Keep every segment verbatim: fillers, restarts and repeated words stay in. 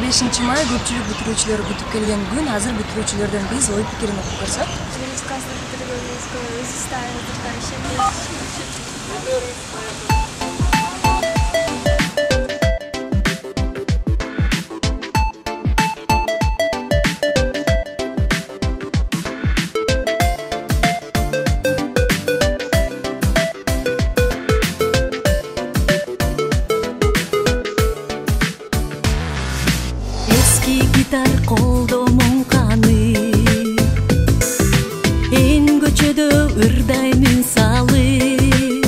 бешинчи май көпчүлүк бүтүрүүчүлөр күтүп келген күн. Азыр бүтүрүүчүлөрдөн биз ой пикирин окуп көрсөк. Биз класста бүтүргөнүбүзгө өзүбүз таанып ишенебиз. Eski gitar koldo munkаны En көчөдө ырдаймын салып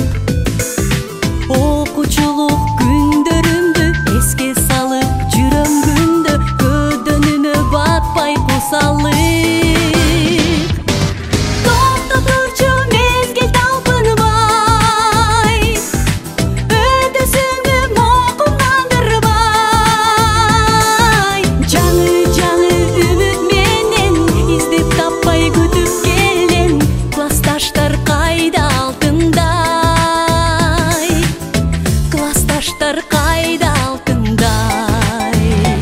Окуучулук күндөрүмдү эске салып жүрөм күндө Көдөнүмө батпай кусалып Токто турчу мезгил талпынбай Өдөсүңдү мокумдандырбай Жаңы жаңы үмүт менен издеп таппай күтүп келген Классташтар кайда алтындай Классташтар кайда алтындай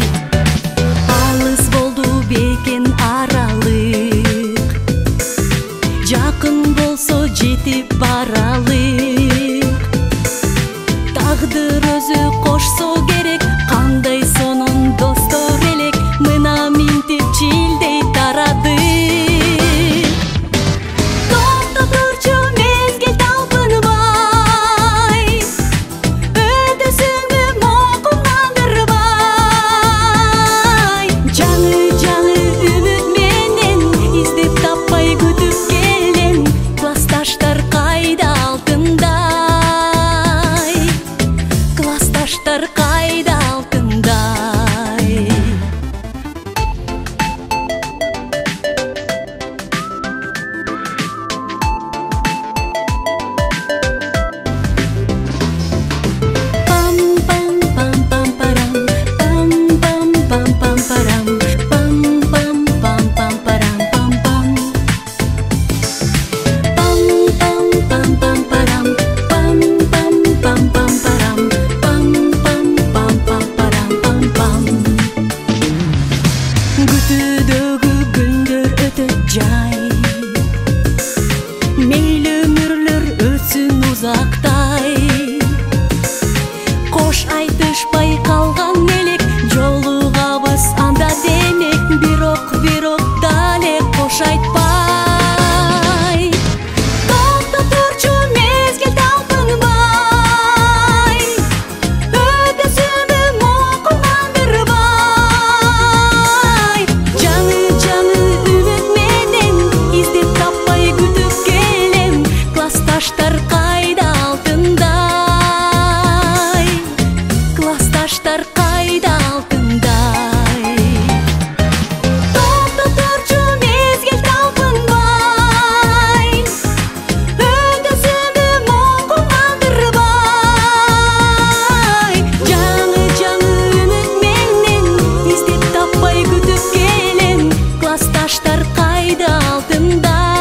Алыс болду бекен аралык Жакын болсо жетип баралык Тагдыр өзү кошсо керек Кандай сонун достор элек Мына минтип чилдей тарадык Токто турчу мезгил талпынбай Өдөсүңдү мокумдандырбай Жаңы жаңы үмүт менен издеп таппай күтүп келген Классташтар кайда алтындай Классташтар кайда алтындай Пам пам пам пам парам пам пам пам пам парам пам пам пам пам парам пам пам Пам пам пам пам парам пам пам пам пам парам пам пам пам пам парам пам пам Күтүүдөгү күндөр өтөт жай Мейлі өмүрлөр өтсүн узактай Кош айтышпай калган элек Жолугабыз анда демек Бирок бирок дале кош айтпай Токто турчу мезгил талпынбай Өдөсүңдү мокумдандырбай Жаңы жаңы үмүт менен издеп таппай күтүп келем Классташтар кайда алтындай Классташтар кайда алтындай Токто турчу мезгил талпынбай Өдөсүңдү мокумдандырбай Жаңы жаңы үмүт менен издеп таппай күтүп келем Классташтар кайда алтындай